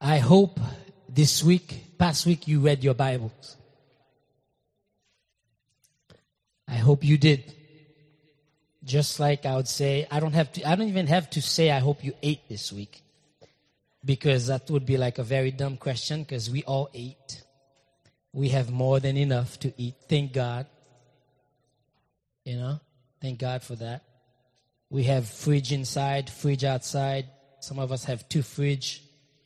I hope past week, you read your Bibles. I hope you did. Just like I would say, I don't even have to say I hope you ate this week. Because that would be like a very dumb question, because we all ate. We have more than enough to eat. Thank God. Thank God for that. We have fridge inside, fridge outside. Some of us have 2 fridge.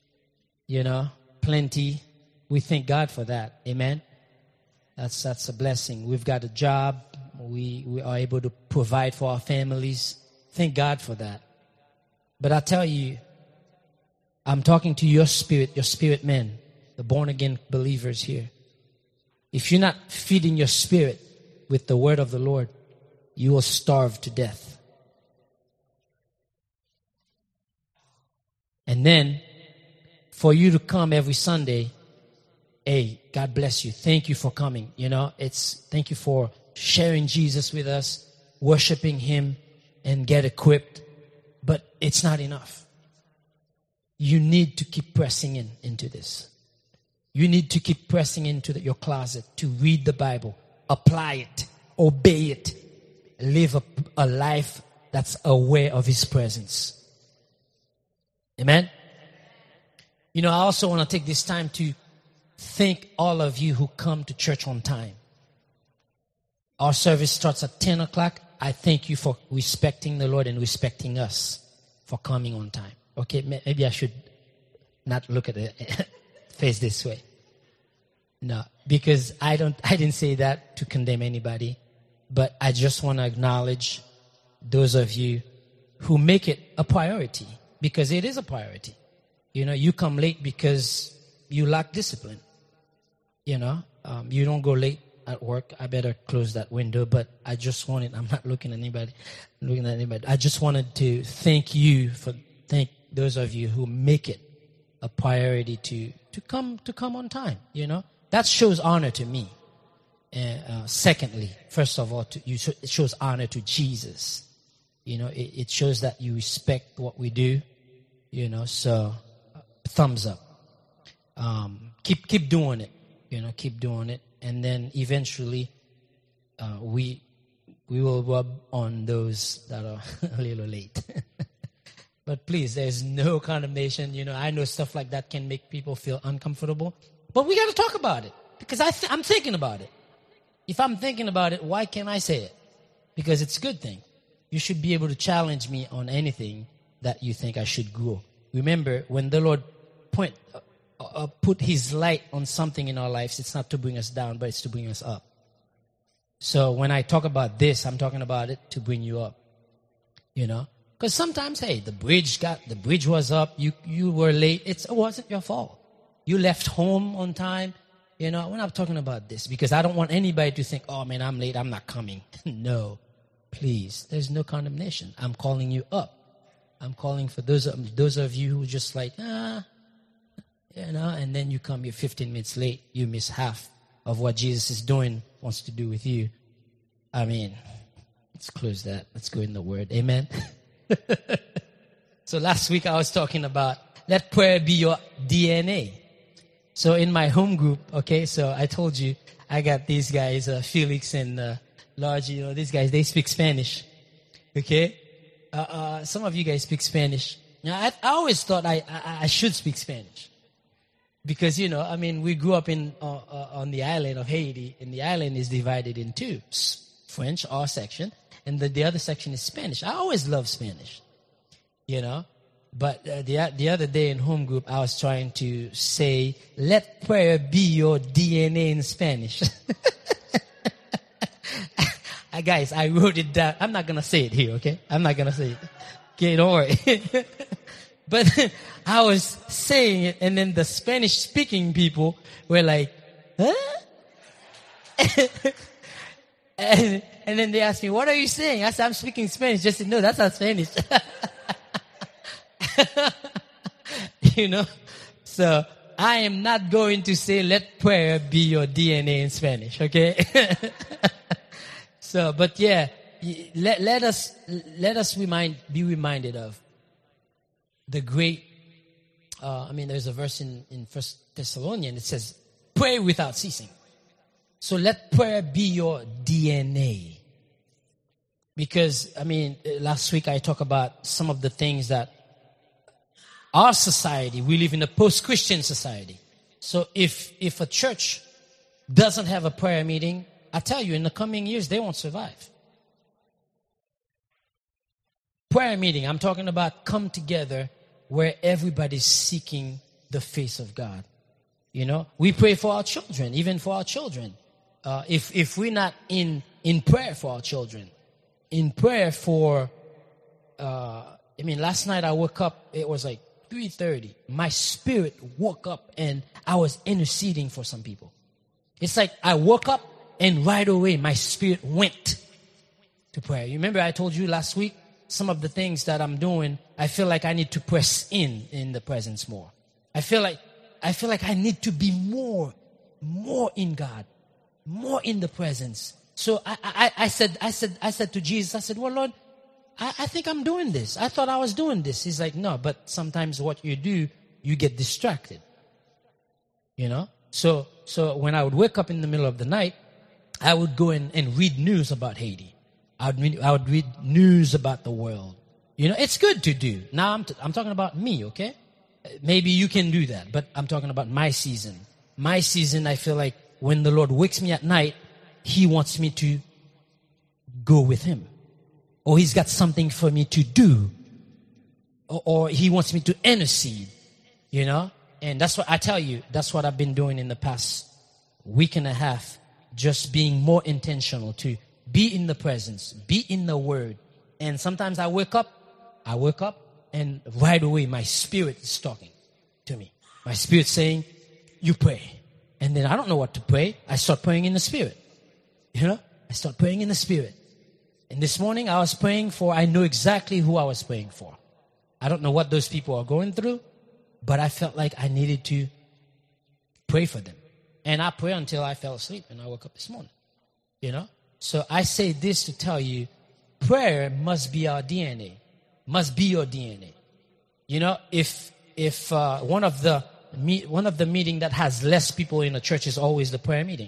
Plenty. We thank God for that. Amen. That's a blessing. We've got a job. We are able to provide for our families. Thank God for that. But I tell you, I'm talking to your spirit men, the born again believers here. If you're not feeding your spirit with the word of the Lord, you will starve to death. And then, for you to come every Sunday, hey, God bless you. Thank you for coming. Thank you for sharing Jesus with us, worshiping Him, and get equipped. But it's not enough. You need to keep pressing into this. You need to keep pressing into your closet to read the Bible, apply it, obey it, live a life that's aware of His presence. Amen? I also want to take this time to thank all of you who come to church on time. Our service starts at 10 o'clock. I thank you for respecting the Lord and respecting us for coming on time. Okay, maybe I should not look at the face this way. No, because I didn't say that to condemn anybody, but I just want to acknowledge those of you who make it a priority, because it is a priority. You come late because you lack discipline. You don't go late at work. I better close that window, but I'm not looking at anybody. I just wanted to thank those of you who make it a priority to come on time. That shows honor to me. Secondly, first of all, it shows honor to Jesus. It shows that you respect what we do. So thumbs up. Keep doing it. Keep doing it, and then eventually, we will rub on those that are a little late. But please, there's no condemnation. I know stuff like that can make people feel uncomfortable, but we got to talk about it, because I'm thinking about it. If I'm thinking about it, why can't I say it? Because it's a good thing. You should be able to challenge me on anything that you think I should grow. Remember, when the Lord put His light on something in our lives, it's not to bring us down, but it's to bring us up. So when I talk about this, I'm talking about it to bring you up. Because sometimes, hey, the bridge was up, you were late. It wasn't your fault. You left home on time. We're not talking about this, because I don't want anybody to think, oh man, I'm late, I'm not coming. No, please, there's no condemnation. I'm calling you up. I'm calling for those of you who just like, and then you come, you're 15 minutes late, you miss half of what Jesus is wants to do with you. I mean, let's close that. Let's go in the Word. Amen. So last week I was talking about let prayer be your DNA. So in my home group, okay, so I told you I got these guys, Felix and Large, these guys, they speak Spanish. Okay? Some of you guys speak Spanish. I always thought I should speak Spanish. Because, we grew up on the island of Haiti, and the island is divided in two. French, our section, and the other section is Spanish. I always loved Spanish, But the other day in home group, I was trying to say, let prayer be your DNA in Spanish. Guys, I wrote it down. I'm not going to say it here, okay? I'm not going to say it. Okay, don't worry. But I was saying it, and then the Spanish-speaking people were like, huh? and then they asked me, what are you saying? I said, I'm speaking Spanish. Just said, no, that's not Spanish. So I am not going to say, let prayer be your DNA in Spanish, okay? So, but yeah, let us be reminded of the great there's a verse in First Thessalonians. It says, pray without ceasing. So let prayer be your DNA. Because, last week I talked about some of the things that our society, we live in a post-Christian society. So if a church doesn't have a prayer meeting, I tell you, in the coming years, they won't survive. Prayer meeting, I'm talking about come together where everybody's seeking the face of God. We pray for our children, even for our children. If we're not in prayer for our children, in prayer for, last night I woke up, it was like 3:30. My spirit woke up and I was interceding for some people. It's like I woke up and right away my spirit went to prayer. You remember I told you last week, some of the things that I'm doing, I feel like I need to press in the presence more. I feel like I need to be more in God, more in the presence. So I said to Jesus, I said, well, Lord, I think I'm doing this. I thought I was doing this. He's like, no, but sometimes what you do, you get distracted. So when I would wake up in the middle of the night, I would go and read news about Haiti. I would read news about the world. It's good to do. Now I'm talking about me, okay? Maybe you can do that, but I'm talking about my season. My season, I feel like when the Lord wakes me at night, He wants me to go with Him. Or He's got something for me to do. Or He wants me to intercede, And that's what I tell you, that's what I've been doing in the past week and a half. Just being more intentional to be in the presence, be in the Word. And sometimes I wake up, and right away my spirit is talking to me. My spirit saying, you pray. And then I don't know what to pray. I start praying in the Spirit. I start praying in the Spirit. And this morning I was praying for, I know exactly who I was praying for. I don't know what those people are going through, but I felt like I needed to pray for them. And I prayed until I fell asleep and I woke up this morning. So I say this to tell you, prayer must be our DNA. Must be your DNA. If one of the meeting that has less people in the church is always the prayer meeting.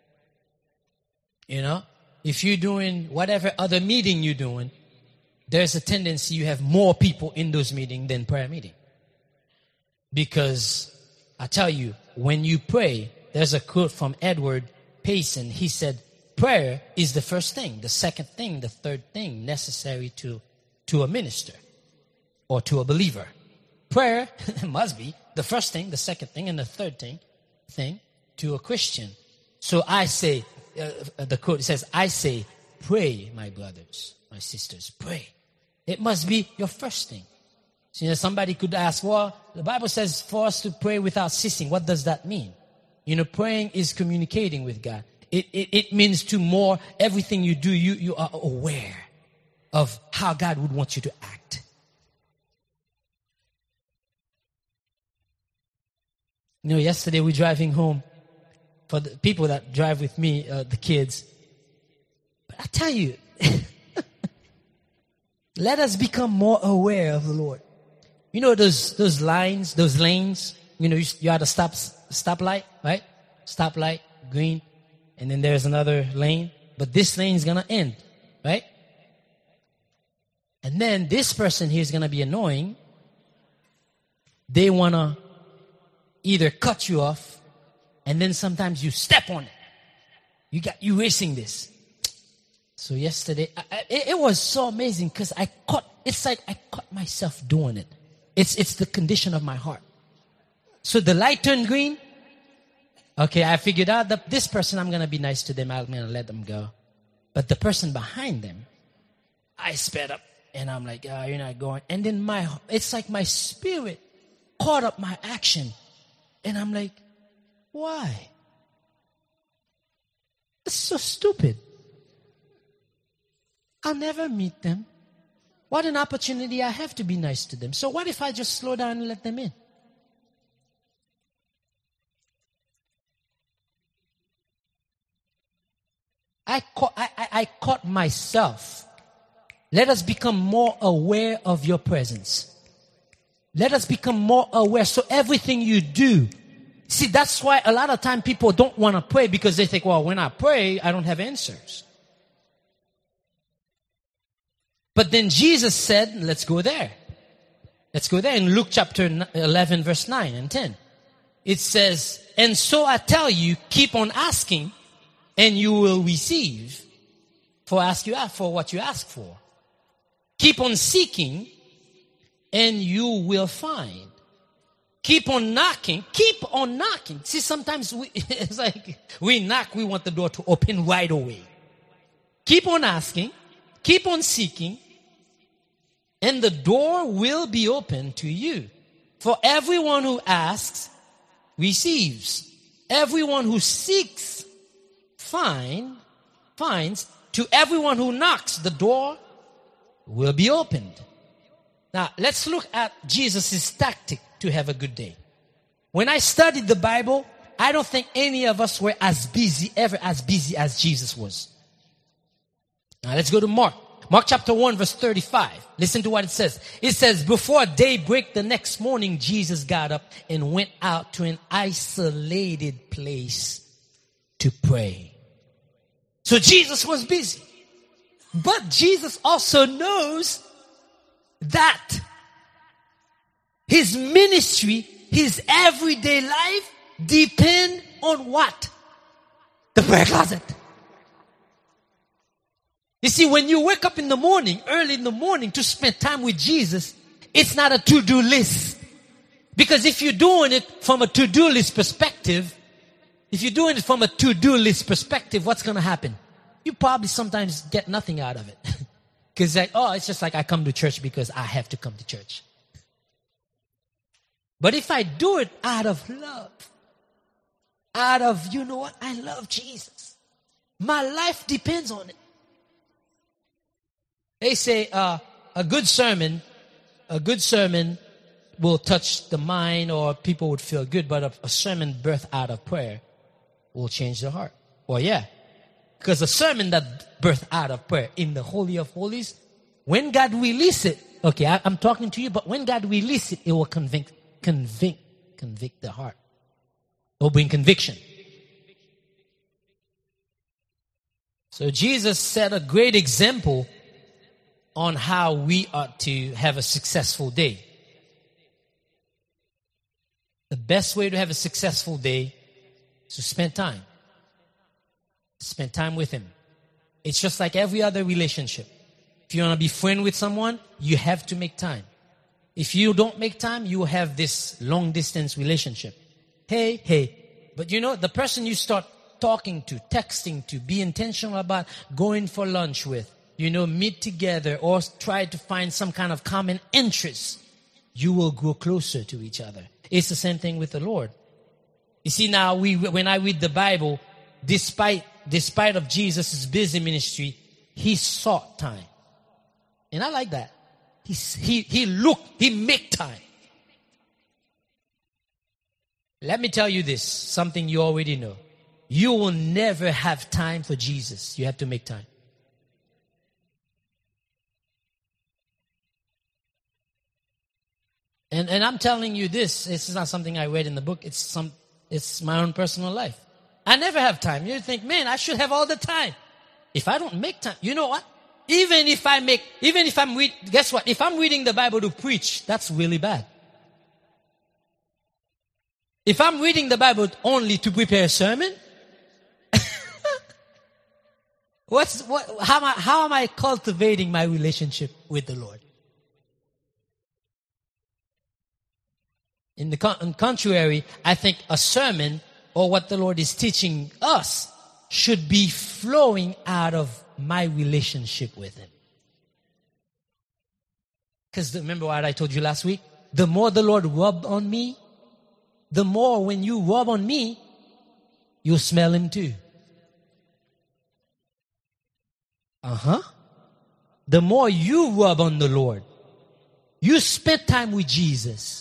If you're doing whatever other meeting you're doing, there's a tendency you have more people in those meetings than prayer meeting. Because I tell you, when you pray, there's a quote from Edward Payson. He said, prayer is the first thing, the second thing, the third thing necessary to a minister or to a believer. Prayer must be the first thing, the second thing, and the third thing to a Christian. So I say, the quote says, I say, pray, my brothers, my sisters, pray. It must be your first thing. So, somebody could ask, well, the Bible says for us to pray without ceasing. What does that mean? Praying is communicating with God. It means to more, everything you do, you are aware of how God would want you to act. Yesterday we're driving home. For the people that drive with me, the kids. But I tell you, let us become more aware of the Lord. Those lines, those lanes, you had a stoplight, right? Stoplight, green, and then there's another lane. But this lane is going to end, right? And then this person here is going to be annoying. They want to either cut you off, and then sometimes you step on it. You racing this. So yesterday, it was so amazing because I caught myself doing it. It's the condition of my heart. So the light turned green. Okay, I figured out that this person, I'm going to be nice to them. I'm going to let them go. But the person behind them, I sped up and I'm like, you're not going. And then it's like my spirit caught up my action. And I'm like, why? It's so stupid. I'll never meet them. What an opportunity I have to be nice to them. So what if I just slow down and let them in? I caught myself. Let us become more aware of your presence. Let us become more aware. So everything you do, see, that's why a lot of time people don't want to pray, because they think, well, when I pray, I don't have answers. But then Jesus said, let's go there. Let's go there in Luke chapter 11, verse 9 and 10. It says, and so I tell you, keep on asking and you will receive. For what you ask for. Keep on seeking and you will find. Keep on knocking. Keep on knocking. See, sometimes it's like we knock, we want the door to open right away. Keep on asking. Keep on seeking. And the door will be open to you. For everyone who asks, receives. Everyone who seeks, finds. To everyone who knocks, the door will be opened. Now, let's look at Jesus' tactic to have a good day. When I studied the Bible, I don't think any of us were ever as busy as Jesus was. Now, let's go to Mark. Mark chapter 1, verse 35. Listen to what it says. It says, before daybreak the next morning, Jesus got up and went out to an isolated place to pray. So Jesus was busy. But Jesus also knows that his ministry, his everyday life depend on what? The prayer closet. You see, when you wake up in the morning, early in the morning to spend time with Jesus, it's not a to-do list. Because if you're doing it from a to-do list perspective, what's going to happen? You probably sometimes get nothing out of it. Because it's just like I come to church because I have to come to church. But if I do it out of love, you know what? I love Jesus. My life depends on it. They say a good sermon will touch the mind or people would feel good, but a sermon birthed out of prayer will change the heart. Well, yeah. Because a sermon that birthed out of prayer in the Holy of Holies, when God release it, okay, I'm talking to you, but when God release it, it will convict the heart. It will bring conviction. So Jesus set a great example on how we ought to have a successful day. The best way to have a successful day is to spend time. Spend time with him. It's just like every other relationship. If you want to be friend with someone, you have to make time. If you don't make time, you will have this long distance relationship. Hey. But you know, the person you start talking to, texting to, be intentional about going for lunch with, meet together or try to find some kind of common interest, you will grow closer to each other. It's the same thing with the Lord. You see, now when I read the Bible, despite of Jesus' busy ministry, he sought time. And I like that. He make time. Let me tell you this, something you already know. You will never have time for Jesus. You have to make time. And I'm telling you this is not something I read in the book. It's my own personal life. I never have time. You think, man, I should have all the time. If I don't make time, you know what? Guess what? If I'm reading the Bible to preach, that's really bad. If I'm reading the Bible only to prepare a sermon, how am I cultivating my relationship with the Lord? In the contrary, I think a sermon or what the Lord is teaching us should be flowing out of my relationship with him. Because remember what I told you last week? The more the Lord rubbed on me, the more when you rub on me, you'll smell him too. The more you rub on the Lord, you spend time with Jesus,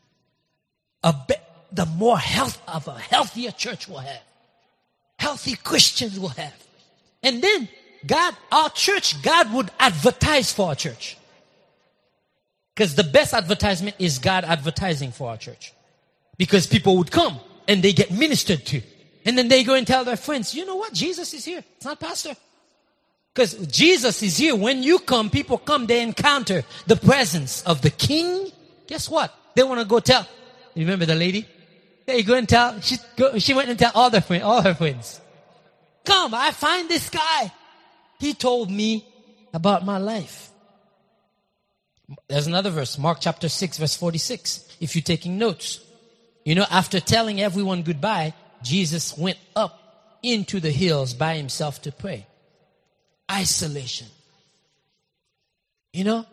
the more health of a healthier church will have. Healthy Christians will have. And then God would advertise for our church. Because the best advertisement is God advertising for our church. Because people would come and they get ministered to. And then they go and tell their friends, you know what? Jesus is here. It's not pastor. Because Jesus is here. When you come, people come, they encounter the presence of the King. Guess what? They want to go tell. You remember the lady? They go and tell. She went and tell all her friends. Come, I find this guy. He told me about my life. There's another verse, Mark chapter 6, verse 46. If you're taking notes. You know, after telling everyone goodbye, Jesus went up into the hills by himself to pray. Isolation. You know,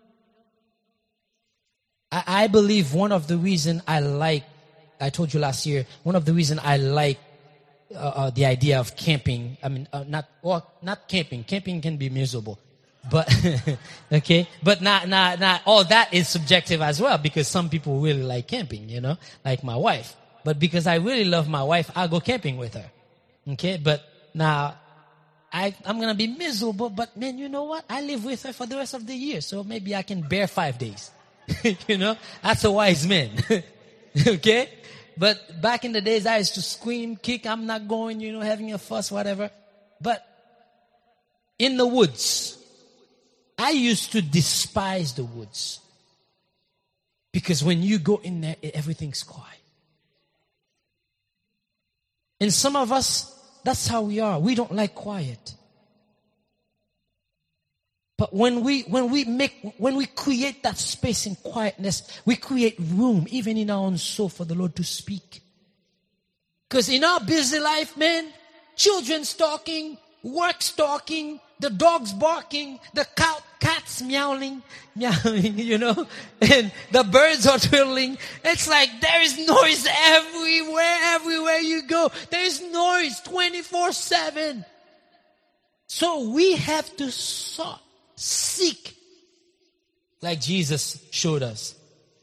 I believe one of the reasons I told you last year, one of the reasons I like the idea of camping. I mean, not camping. Camping can be miserable. But, okay, but not all that is subjective as well, because some people really like camping, you know, like my wife. But because I really love my wife, I'll go camping with her. Okay, but now I'm going to be miserable, but man, you know what? I live with her for the rest of the year, so maybe I can bear 5 days. You know, that's a wise man. Okay, but back in the days, I used to scream, kick, I'm not going, you know, having a fuss, whatever. But in the woods, I used to despise the woods. Because when you go in there, everything's quiet. And some of us, that's how we are. We don't like quiet. But when we create that space in quietness, we create room, even in our own soul, for the Lord to speak. Because in our busy life, man, children's talking, work's talking, the dog's barking, the cat's meowing, you know, and the birds are twittering. It's like there is noise everywhere you go. There is noise 24/7. So we have to seek, like Jesus showed us.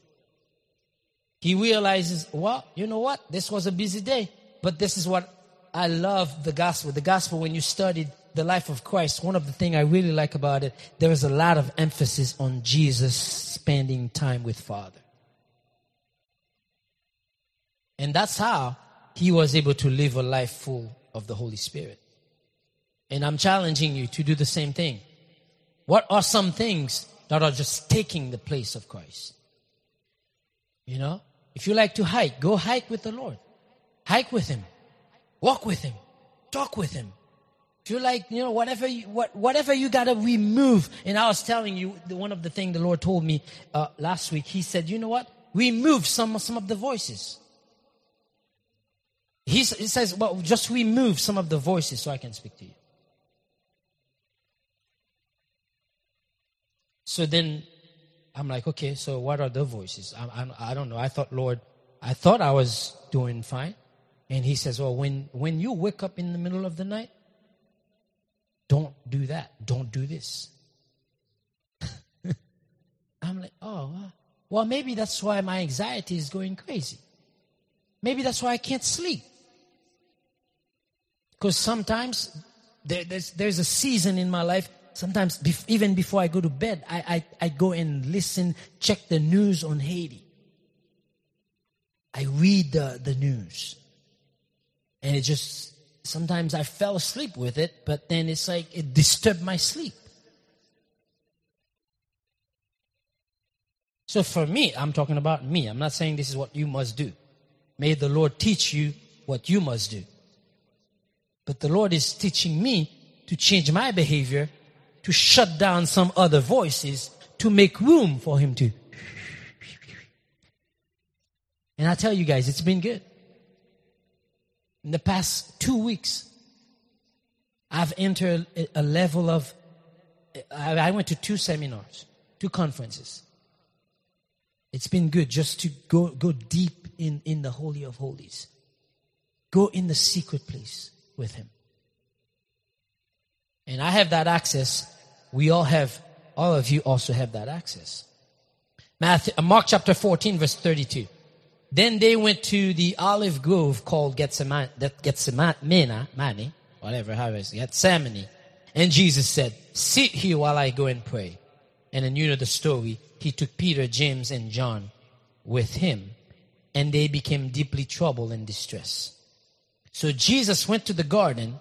He realizes, well, you know what? This was a busy day, but this is what I love the gospel. The gospel, when you studied the life of Christ, one of the things I really like about it, there is a lot of emphasis on Jesus spending time with Father. And that's how he was able to live a life full of the Holy Spirit. And I'm challenging you to do the same thing. What are some things that are just taking the place of Christ? You know, if you like to hike, go hike with the Lord. Hike with him. Walk with him. Talk with him. If you like, you know, whatever you got to remove. And I was telling you, one of the things the Lord told me last week, he said, you know what? Remove some of the voices. He says, well, just remove some of the voices so I can speak to you. So then I'm like, okay, so what are the voices? I don't know. I thought I was doing fine. And he says, well, when you wake up in the middle of the night, don't do that. Don't do this. I'm like, oh, well, maybe that's why my anxiety is going crazy. Maybe that's why I can't sleep. Because sometimes there's a season in my life. Sometimes even before I go to bed, I go and listen, check the news on Haiti. I read the news. And it just, sometimes I fell asleep with it, but then it's like it disturbed my sleep. So for me, I'm talking about me. I'm not saying this is what you must do. May the Lord teach you what you must do. But the Lord is teaching me to change my behavior, to shut down some other voices, to make room for him to. And I tell you guys, it's been good. In the past 2 weeks, I've entered a level of, I went to 2 seminars, 2 conferences. It's been good just to go deep in the Holy of Holies. Go in the secret place with him. And I have that access. All of you also have that access. Mark chapter 14, verse 32. Then they went to the olive grove called Gethsemane, whatever, how is it? Gethsemane. And Jesus said, sit here while I go and pray. And then you know the story. He took Peter, James, and John with him, and they became deeply troubled and distressed. So Jesus went to the garden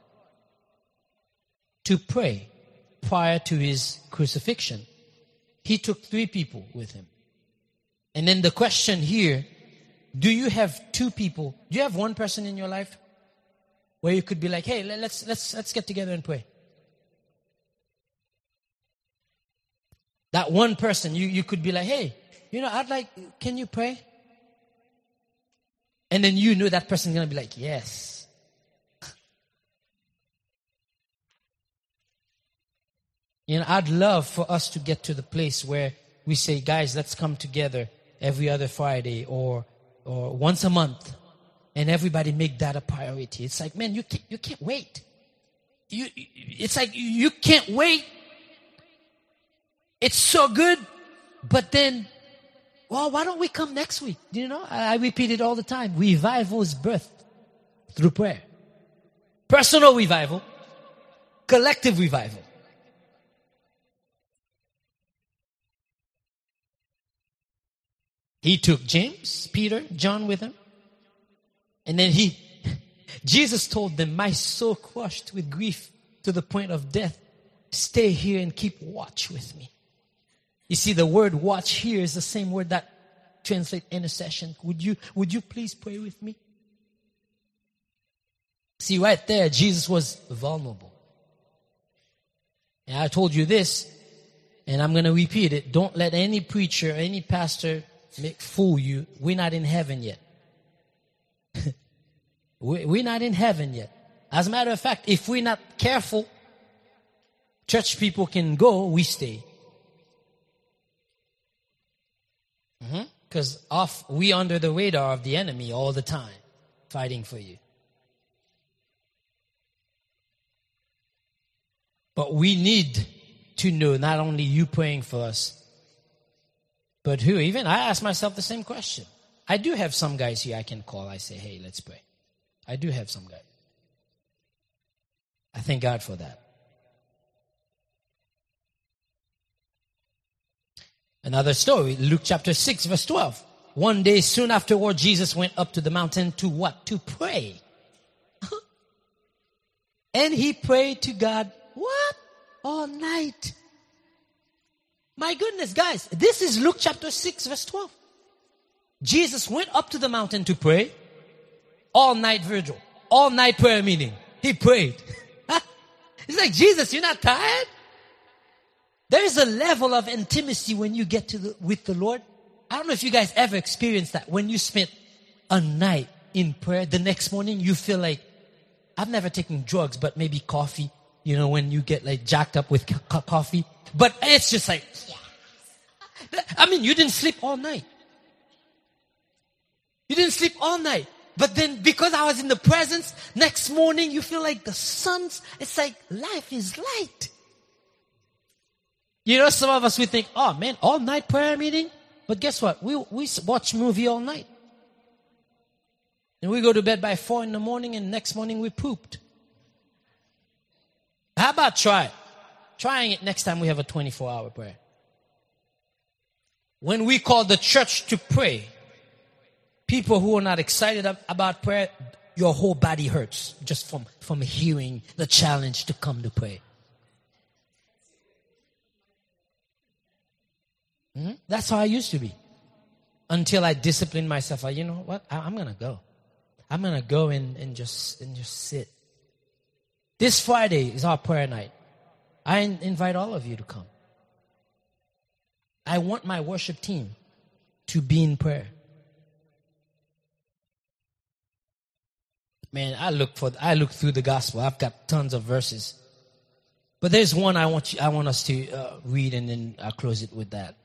to pray prior to his crucifixion. He took 3 people with him. And then the question here, do you have 2 people? Do you have 1 person in your life where you could be like, hey, let's get together and pray? That 1 person, you could be like, hey, can you pray? And then you know that person's going to be like, yes. I'd love for us to get to the place where we say, guys, let's come together every other Friday or once a month, and everybody make that a priority. It's like, man, you can't wait. It's like you can't wait. It's so good, but then, well, why don't we come next week? I repeat it all the time. Revival is birthed through prayer. Personal revival, collective revival. He took James, Peter, John with him. And then Jesus told them, my soul crushed with grief to the point of death. Stay here and keep watch with me. You see, the word watch here is the same word that translates intercession. Would you please pray with me? See, right there, Jesus was vulnerable. And I told you this, and I'm going to repeat it. Don't let any preacher, any pastor fool you. We're not in heaven yet. We're not in heaven yet. As a matter of fact, if we're not careful, church people can go, we stay. Because we under the radar of the enemy all the time, fighting for you. But we need to know not only you praying for us, but who. Even I ask myself the same question. I do have some guys here I can call. I say, hey, let's pray. I do have some guys. I thank God for that. Another story, Luke chapter 6, verse 12. One day soon afterward, Jesus went up to the mountain to what? To pray. And he prayed to God, what? All night. My goodness, guys, this is Luke chapter 6, verse 12. Jesus went up to the mountain to pray. All night vigil. All night prayer meeting. He prayed. It's like, Jesus, you're not tired? There is a level of intimacy when you get with the Lord. I don't know if you guys ever experienced that. When you spent a night in prayer, the next morning you feel like, I've never taken drugs, but maybe coffee. When you get like jacked up with coffee. But it's just like, yes. I mean, you didn't sleep all night. You didn't sleep all night. But then because I was in the presence, next morning you feel like it's like life is light. Some of us, we think, oh man, all night prayer meeting. But guess what? We watch movie all night. And we go to bed by 4 a.m. and next morning we pooped. How about trying it next time we have a 24-hour prayer? When we call the church to pray, people who are not excited about prayer, your whole body hurts just from hearing the challenge to come to pray. That's how I used to be. Until I disciplined myself. You know what? I'm going to go. I'm going to go and just sit. This Friday is our prayer night. I invite all of you to come. I want my worship team to be in prayer. Man, I look through the gospel. I've got tons of verses. But there's one I want us to read, and then I'll close it with that.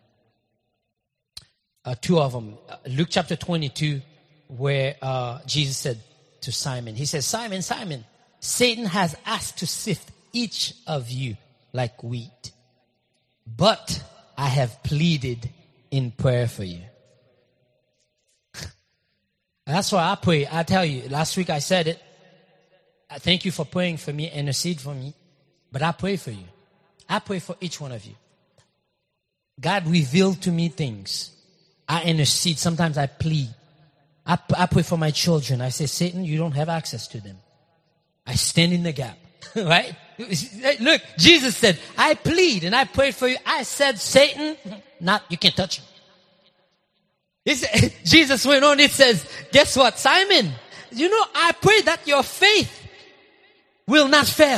2 of them. Luke chapter 22, where Jesus said to Simon, he says, Simon, Simon, Satan has asked to sift each of you like wheat. But I have pleaded in prayer for you. That's why I pray. I tell you, last week I said it. I thank you for praying for me, intercede for me. But I pray for you. I pray for each one of you. God revealed to me things. I intercede. Sometimes I plead. I pray for my children. I say, Satan, you don't have access to them. I stand in the gap. Right? Look, Jesus said, I plead and I prayed for you. I said, Satan, you can't touch him. Jesus went on, it says, guess what, Simon? I pray that your faith will not fail.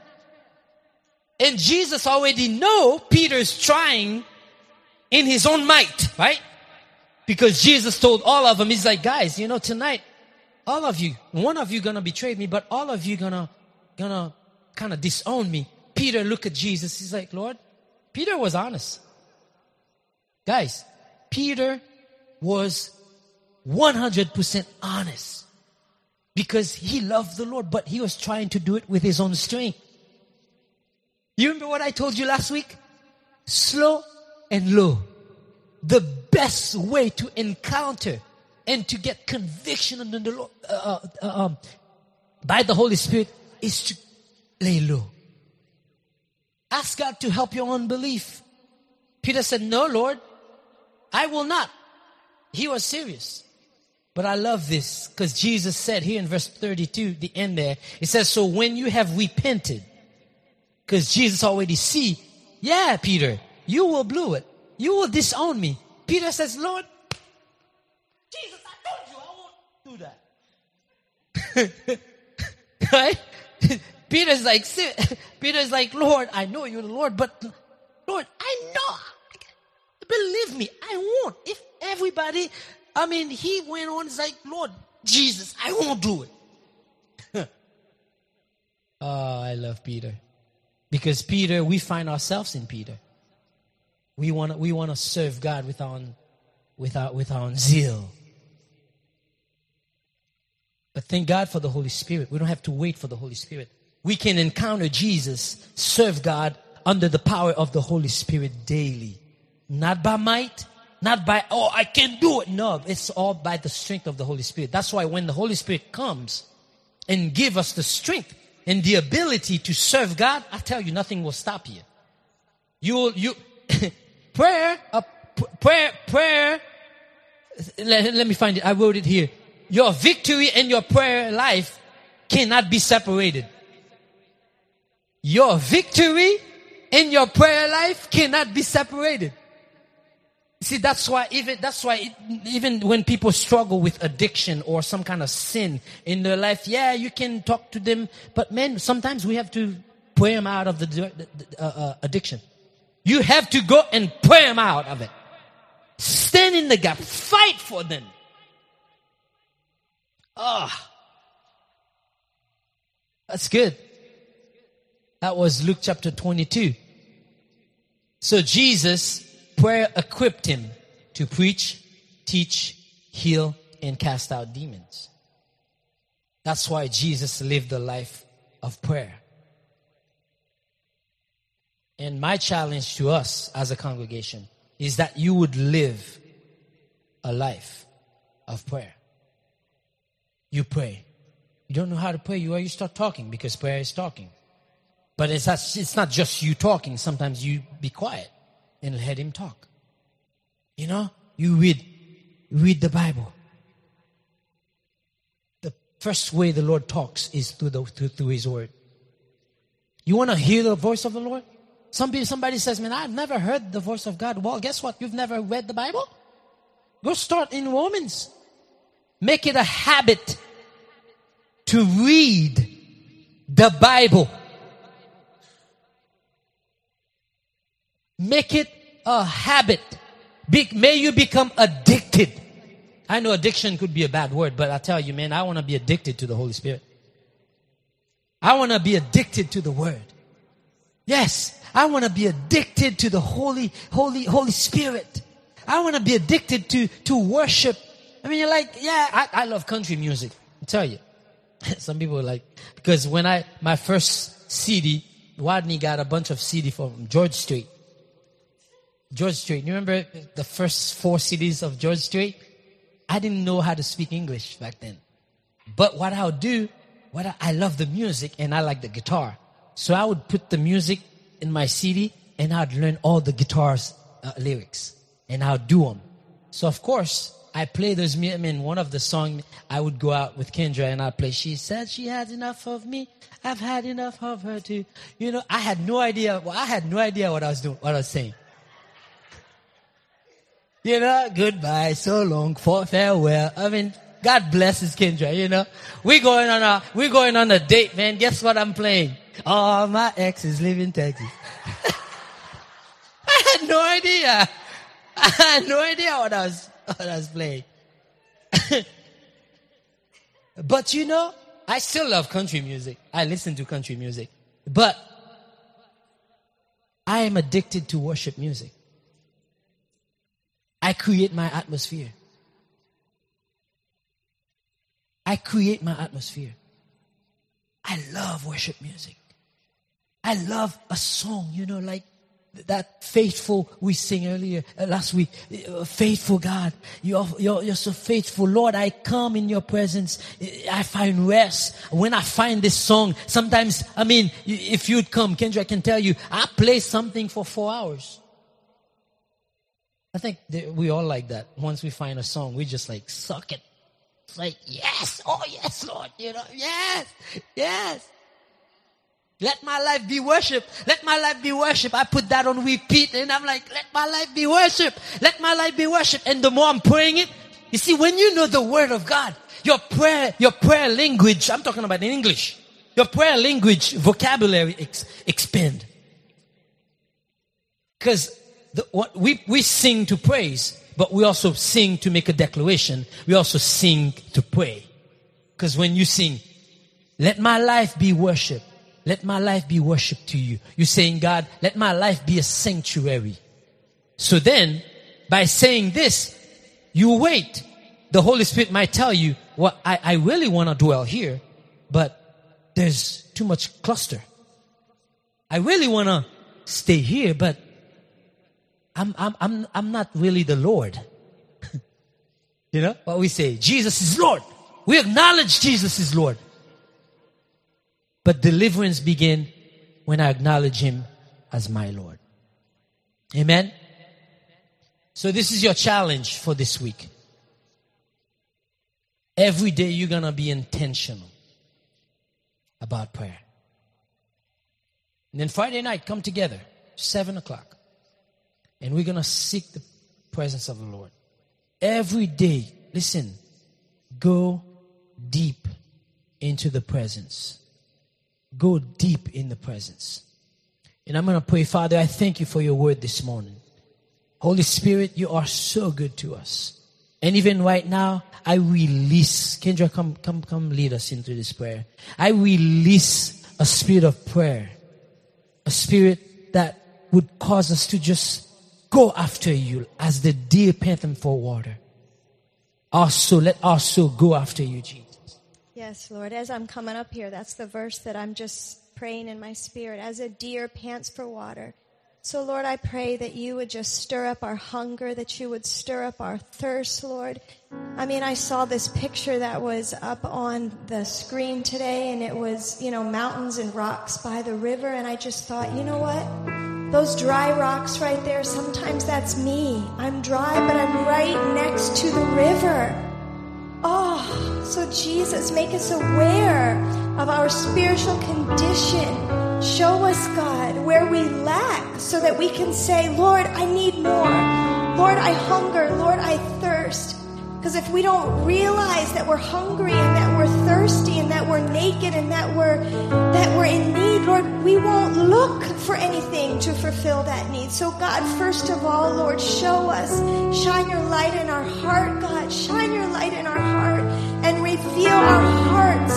And Jesus already know Peter's trying in his own might, right? Because Jesus told all of them, he's like, guys, tonight, all of you, one of you gonna betray me, but all of you gonna kind of disown me. Peter looked at Jesus. He's like, Lord, Peter was honest. Guys, Peter was 100% honest because he loved the Lord, but he was trying to do it with his own strength. You remember what I told you last week? Slow and low. The best way to encounter and to get conviction under the Lord, by the Holy Spirit is to lay low. Ask God to help your unbelief. Peter said, no, Lord, I will not. He was serious. But I love this because Jesus said here in verse 32, the end there, it says, so when you have repented, because Jesus already see, yeah, Peter, you will blow it. You will disown me. Peter says, Lord, Jesus, I told you I won't do that. Right? Peter's like, Lord, I know you're the Lord, but Lord, I know. Believe me, I won't. If everybody, he went on, it's like, Lord, Jesus, I won't do it. Oh, I love Peter. Because Peter, we find ourselves in Peter. We want to serve God with our zeal. But thank God for the Holy Spirit. We don't have to wait for the Holy Spirit. We can encounter Jesus, serve God under the power of the Holy Spirit daily. Not by might, not by, I can do it. No, it's all by the strength of the Holy Spirit. That's why when the Holy Spirit comes and give us the strength and the ability to serve God, I tell you, nothing will stop you. Prayer, let me find it. I wrote it here. Your victory and your prayer life cannot be separated. Your victory and your prayer life cannot be separated. See, that's why even when people struggle with addiction or some kind of sin in their life, yeah, you can talk to them, but man, sometimes we have to pray them out of the addiction. You have to go and pray them out of it. Stand in the gap. Fight for them. That's good. That was Luke chapter 22. So Jesus, prayer equipped him to preach, teach, heal, and cast out demons. That's why Jesus lived a life of prayer. And my challenge to us as a congregation is that you would live a life of prayer. You pray. You don't know how to pray, you start talking because prayer is talking. But it's not just you talking. Sometimes you be quiet and let him talk. You read the Bible. The first way the Lord talks is through his word. You want to hear the voice of the Lord? Somebody says, man, I've never heard the voice of God. Well, guess what? You've never read the Bible? Go start in Romans. Make it a habit to read the Bible. Make it a habit. May you become addicted. I know addiction could be a bad word, but I tell you, man, I want to be addicted to the Holy Spirit. I want to be addicted to the Word. Yes, I want to be addicted to the Holy Spirit. I want to be addicted to worship. You're like, yeah, I love country music. I tell you. Some people are like, because when my first CD, Rodney got a bunch of CD from George Strait. George Strait. You remember the first 4 CDs of George Strait? I didn't know how to speak English back then. But what I would do, I love the music and I like the guitar. So I would put the music in my CD and I'd learn all the guitars lyrics, and I'll do them. So of course, I play those. I mean, one of the songs, I would go out with Kendra and I'd play, she said she had enough of me. I've had enough of her too. You know, I had no idea. Well, I had no idea what I was doing, what I was saying. You know, goodbye, so long, farewell. I mean, God blesses Kendra, you know. We're going on a date, man. Guess what I'm playing? All my exes live in Texas. I had no idea. I had no idea what I was playing. But you know, I still love country music. I listen to country music. But I am addicted to worship music. I create my atmosphere. I create my atmosphere. I love worship music. I love a song, you know, like that faithful we sing earlier last week. Faithful God, you're so faithful, Lord. I come in your presence. I find rest when I find this song. Sometimes, I mean, if you'd come, Kendra, I can tell you, I play something for 4 hours. I think we all like that. Once we find a song, we just like suck it. It's like, yes, oh yes, Lord, you know, yes, yes. Let my life be worship. Let my life be worship. I put that on repeat and I'm like, let my life be worship. Let my life be worship. And the more I'm praying it, you see, when you know the word of God, your prayer language, I'm talking about in English, your prayer language, vocabulary expand. Because we sing to praise, but we also sing to make a declaration. We also sing to pray. Because when you sing, let my life be worship. Let my life be worship to you. You're saying, God, let my life be a sanctuary. So then, by saying this, you wait. The Holy Spirit might tell you, well, I really want to dwell here, but there's too much cluster. I really want to stay here, but I'm not really the Lord. You know what we say? Jesus is Lord. We acknowledge Jesus is Lord. But deliverance begins when I acknowledge Him as my Lord. Amen? So this is your challenge for this week. Every day you're going to be intentional about prayer. And then Friday night, come together, 7 o'clock. And we're going to seek the presence of the Lord. Every day, listen, go deep into the presence. Go deep in the presence. And I'm going to pray, Father, I thank you for your word this morning. Holy Spirit, you are so good to us. And even right now, I release, Kendra, come lead us into this prayer. I release a spirit of prayer. A spirit that would cause us to just go after you as the deer panting for water. Let our soul go after you, Jesus. Yes, Lord. As I'm coming up here, that's the verse that I'm just praying in my spirit. As a deer pants for water. So, Lord, I pray that you would just stir up our hunger, that you would stir up our thirst, Lord. I mean, I saw this picture that was up on the screen today, and it was, you know, mountains and rocks by the river, and I just thought, you know what? Those dry rocks right there, sometimes that's me. I'm dry, but I'm right next to the river. Oh, so Jesus, make us aware of our spiritual condition. Show us, God, where we lack so that we can say, Lord, I need more. Lord, I hunger. Lord, I thirst. Because if we don't realize that we're hungry and that we're thirsty and that we're naked and that we're in need, Lord, we won't look for anything to fulfill that need. So God, first of all, Lord, show us. Shine your light in our heart, God. Shine your light in our heart and reveal our hearts.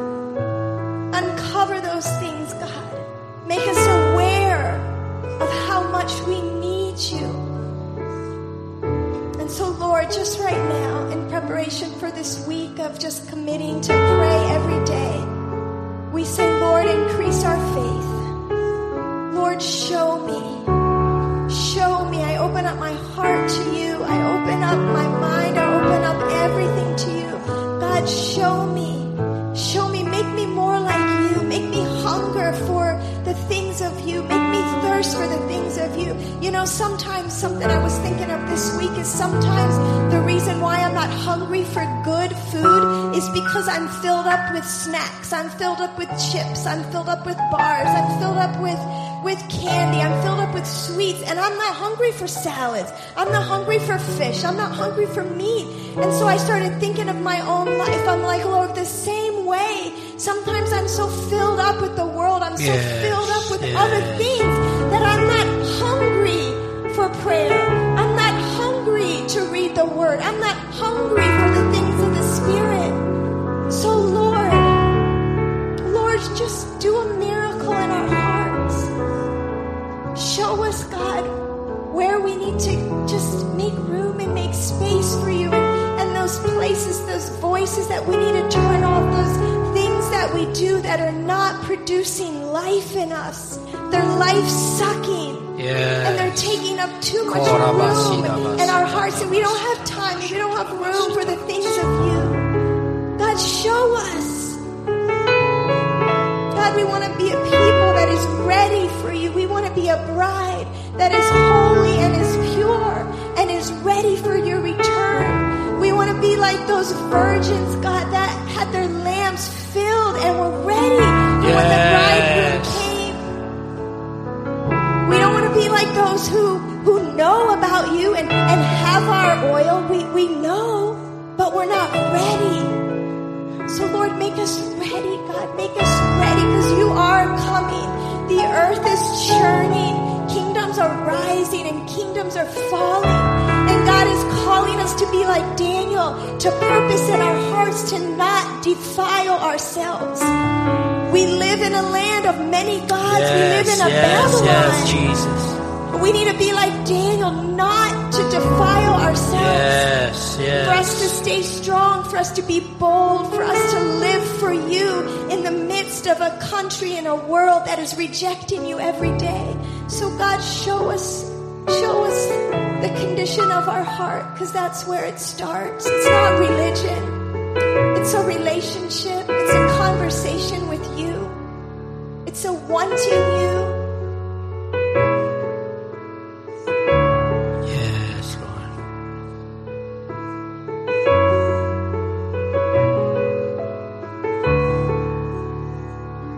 Uncover those things, God. Make us aware of how much we need you. And so, Lord, just right now, in preparation for this week of just committing to pray every day, we say, Lord, increase our faith. Lord, show me. Show me. I open up my heart to you. I open up my mind. I open up everything to you. God, show me. Show me. Make me more like you. Make me hunger for the things of you. Make me thirst for the things of of you. You know, sometimes something I was thinking of this week is sometimes the reason why I'm not hungry for good food is because I'm filled up with snacks. I'm filled up with chips. I'm filled up with bars. I'm filled up with candy. I'm filled up with sweets. And I'm not hungry for salads. I'm not hungry for fish. I'm not hungry for meat. And so I started thinking of my own life. I'm like, Lord, the same way. Sometimes I'm so filled up with the world. I'm so filled up with other things that I'm not hungry for prayer. I'm not hungry to read the word. I'm not hungry for the things of the Spirit. So Lord, just do a miracle in our hearts. Show us, God, where we need to just make room and make space for you, and those places, those voices that we need to turn off, those things that we do that are not producing life in us. They're life-sucking. Yes. And they're taking up too much room in our hearts, and we don't have time, we don't have room for the things of you. God, show us. God, we want to be a people that is ready for you. We want to be a bride that is holy and is pure and is ready for your return. We want to be like those virgins, God, that had their lamps filled and were ready when the bridegroom came. We don't want to be like those who know about you and have our oil. We know, but we're not ready. So Lord, make us ready, God. Make us ready, because you are coming. The earth is churning. Kingdoms are rising and kingdoms are falling. And God is calling us to be like Daniel, to purpose in our hearts to not defile ourselves. We live in a land of many gods. We live in a Babylon. Yes, Jesus. We need to be like Daniel, not to defile ourselves. Yes. For us to stay strong, for us to be bold, for us to live for you in the midst of a country and a world that is rejecting you every day. So God, show us the condition of our heart, because that's where it starts. It's not religion. It's a relationship. It's a conversation with you. It's a wanting you.